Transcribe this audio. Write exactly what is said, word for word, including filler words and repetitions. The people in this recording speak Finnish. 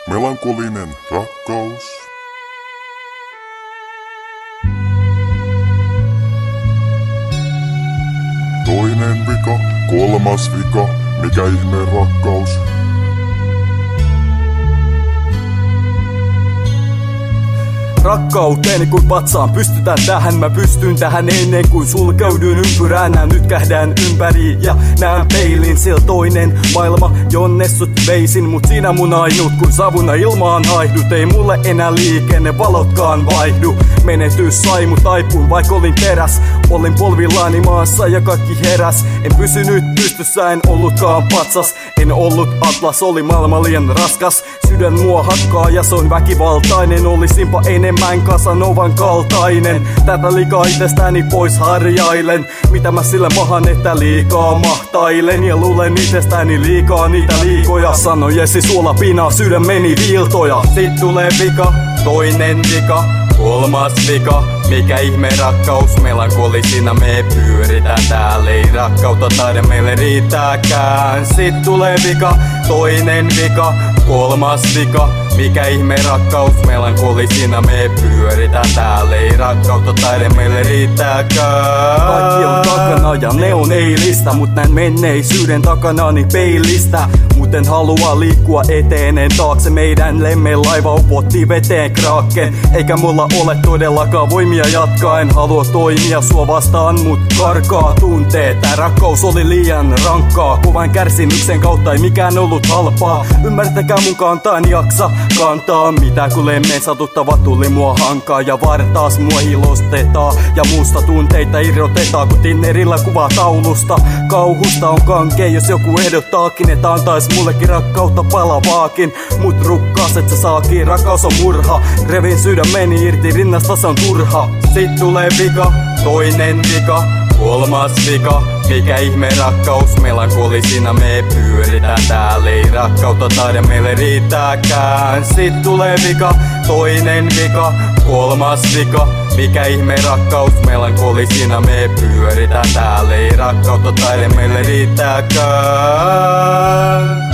Melankolinen rakkaus. Toinen vika, kolmas vika, mikä ihmeen rakkaus. Rakkauteeni kuin vatsaan pystytään tähän, mä pystyn tähän ennen kuin sulkeudun ympyrään. Nää nyt kähdään ympäri ja näen peilin, siellä toinen maailma, jonne sut veisin. Mut sinä mun ainut, kun savuna ilmaan haihdut. Ei mulle enää liikenne, valotkaan vaihdu. Menetys sai mut taipuun, vaik olin teräs. Olin polvillani maassa ja kaikki heräs. En pysynyt pystyssä, en ollutkaan patsas. En ollut atlas, oli maailma liian raskas. Sydän mua hakkaa ja se on väkivaltainen. Olisinpa enemmän Casanovan kaltainen. Tätä liikaa itsestäni pois harjailen. Mitä mä sillä mahan, että liikaa mahtailen. Ja luulen itsestäni liikaa niitä liikoja. Sanojesi suolapina, sydämeni viiltoja. Sit tulee vika, toinen vika, kolmas vika. Mikä ihme rakkaus, melankolisina me pyöritään täällä. Ei rakkautta taida meille riittääkään. Sit tulee vika, toinen vika, kolmas vika. Mikä ihme rakkaus, melankolisina me pyöritään täällä. Ei rakkautta taida meille riittääkään. Kaikki on takana ja ne on eilistä, mut näin menneisyyden takanaani peilistä. Muten halua liikkua eteenen taakse. Meidän lemmeen laiva upotti veteen kraken. Eikä mulla ole todellakaan voimia jatkaa. En halua toimia sua vastaan, mut karkaa tunteet. Tää rakkaus oli liian rankkaa. Kovan kärsimyksen kautta ei mikään ollut halpaa. Ymmärtäkää mun kantaan jaksa kantaa. Mitä kun lemmeen satuttava tuli mua hankaa. Ja vartaas mua hilostetaan. Ja muusta tunteita irrotetaan. Kun Tinnerillä kuvaa taulusta. Kauhusta on kankea, jos joku ehdottaakin, että antais mullekin rakkautta palavaakin. Mut rukkaas et sä saakin, rakkaus on murha. Revin sydämeni irti rinnasta, se on turha. Sit tulee vika, toinen vika, kolmas vika. Mikä ihme rakkaus, melankolisina me pyöritään täällä. Ei rakkautta taida meille riittääkään. Sit tulee vika, toinen vika, kolmas vika. Mikä ihme rakkaus, melankolisina me pyöritään täällä. Ei rakkautta taida meille riittääkään.